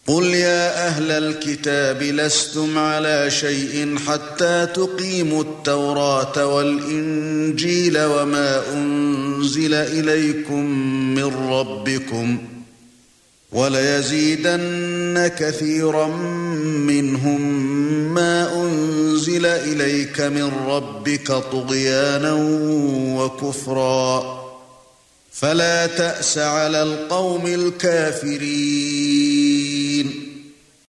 قُلْ يَا أَهْلَ الْكِتَابِ لَسْتُمْ عَلَى شَيْءٍ حَتَّى تُقِيمُوا التَّوْرَاةَ وَالْإِنْجِيلَ وَمَا أُنْزِلَ إِلَيْكُمْ مِنْ رَبِّكُمْ وَلَيَزِيدَنَّ كَثِيرًا مِنْهُمْ مَا أُنْزِلَ إِلَيْكَ مِنْ رَبِّكَ طُغْيَانًا وَكُفْرًا فَلَا تَأْسَ عَلَى الْقَوْمِ الْكَافِرِينَ